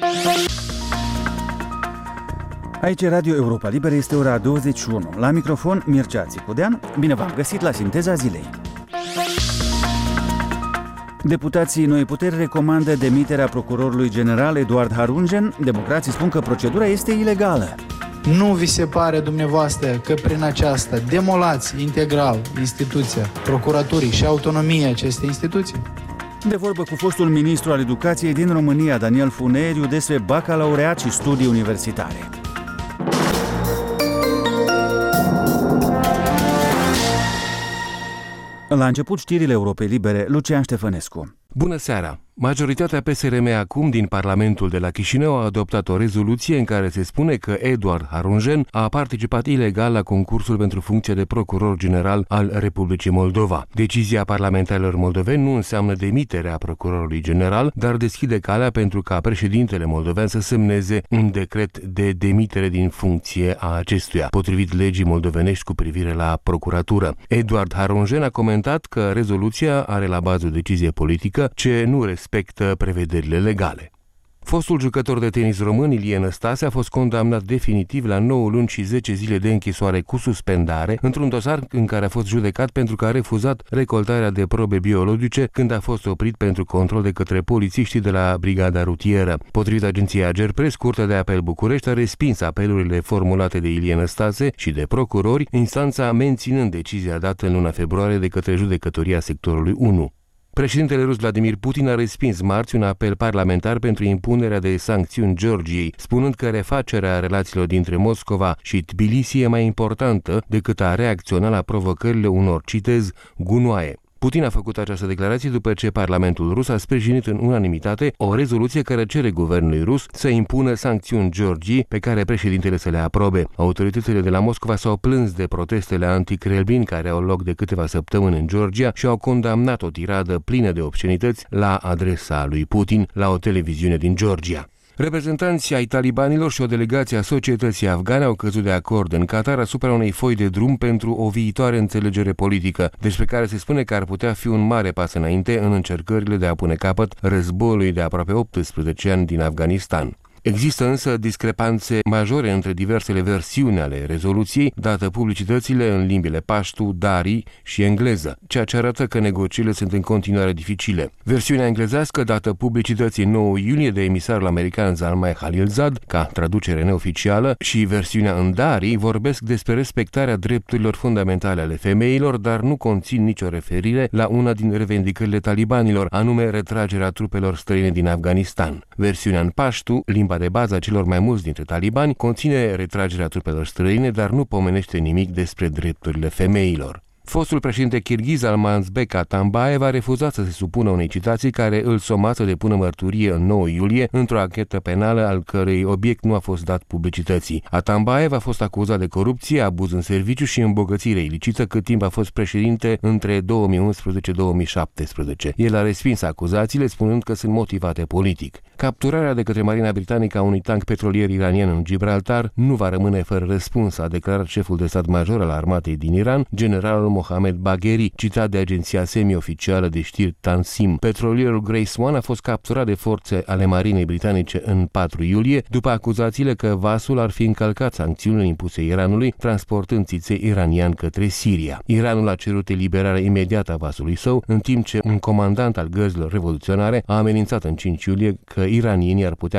Aici Radio Europa Liberă, este ora 21. La microfon Mircea Țicudean. Bine v-am găsit la Sinteza Zilei. Deputații Noi Puteri recomandă demiterea procurorului general Eduard Harungen. Democrații spun că procedura este ilegală. Nu vi se pare dumneavoastră că prin aceasta demolați integral instituția procuraturii și autonomia acestei instituții? De vorbă cu fostul ministru al educației din România, Daniel Funeriu, despre bacalaureat și studii universitare. La început, știrile Europei Libere, Lucian Ștefănescu. Bună seara! Majoritatea PSRM acum din Parlamentul de la Chișinău a adoptat o rezoluție în care se spune că Eduard Harungen a participat ilegal la concursul pentru funcția de procuror general al Republicii Moldova. Decizia parlamentarilor moldoveni nu înseamnă demiterea procurorului general, dar deschide calea pentru ca președintele moldovean să semneze un decret de demitere din funcție a acestuia, potrivit legii moldovenești cu privire la procuratură. Eduard Harungen a comentat că rezoluția are la bază o decizie politică ce nu respectă prevederile legale. Fostul jucător de tenis român Ilie Năstase a fost condamnat definitiv la 9 luni și 10 zile de închisoare cu suspendare într-un dosar în care a fost judecat pentru că a refuzat recoltarea de probe biologice când a fost oprit pentru control de către polițiștii de la Brigada Rutieră. Potrivit agenției Agerpres, Curtea de Apel București a respins apelurile formulate de Ilie Năstase și de procurori, instanța menținând decizia dată în luna februarie de către judecătoria sectorului 1. Președintele rus Vladimir Putin a respins marți un apel parlamentar pentru impunerea de sancțiuni Georgiei, spunând că refacerea relațiilor dintre Moscova și Tbilisi e mai importantă decât a reacționa la provocările unor, citez, gunoaie. Putin a făcut această declarație după ce Parlamentul rus a sprijinit în unanimitate o rezoluție care cere guvernului rus să impună sancțiuni Georgiei pe care președintele să le aprobe. Autoritățile de la Moscova s-au plâns de protestele anti-Kremlin care au loc de câteva săptămâni în Georgia și au condamnat o tiradă plină de obscenități la adresa lui Putin la o televiziune din Georgia. Reprezentanții ai talibanilor și o delegație a societății afgane au căzut de acord în Qatar asupra unei foi de drum pentru o viitoare înțelegere politică, despre care se spune că ar putea fi un mare pas înainte în încercările de a pune capăt războiului de aproape 18 ani din Afganistan. Există însă discrepanțe majore între diversele versiuni ale rezoluției, dată publicitățile în limbile paștu, dari și engleză, ceea ce arată că negocierile sunt în continuare dificile. Versiunea englezească, dată publicității 9 iulie de emisarul american Zalmay Khalilzad, ca traducere neoficială, și versiunea în dari vorbesc despre respectarea drepturilor fundamentale ale femeilor, dar nu conțin nicio referire la una din revendicările talibanilor, anume retragerea trupelor străine din Afganistan. Versiunea în paștu, limba de bază a celor mai mulți dintre talibani, conține retragerea trupelor străine, dar nu pomenește nimic despre drepturile femeilor. Fostul președinte kirghiz Almanzbek Atambayev a refuzat să se supună unei citații care îl soma să depună mărturie în 9 iulie într-o anchetă penală al cărei obiect nu a fost dat publicității. Atambayev a fost acuzat de corupție, abuz în serviciu și îmbogățire ilicită cât timp a fost președinte între 2011-2017. El a respins acuzațiile spunând că sunt motivate politic. Capturarea de către Marina Britanică a unui tank petrolier iranian în Gibraltar nu va rămâne fără răspuns, a declarat șeful de stat major al armatei din Iran, generalul Mohamed Bagheri, citat de agenția semi-oficială de știri Tansim. Petrolierul Grace One a fost capturat de forțe ale Marinei Britanice în 4 iulie, după acuzațiile că vasul ar fi încălcat sancțiunile impuse Iranului, transportând țiței iranian către Siria. Iranul a cerut eliberarea imediată a vasului său, în timp ce un comandant al gărzilor revoluționare a amenințat în 5 iulie că iranienii ar putea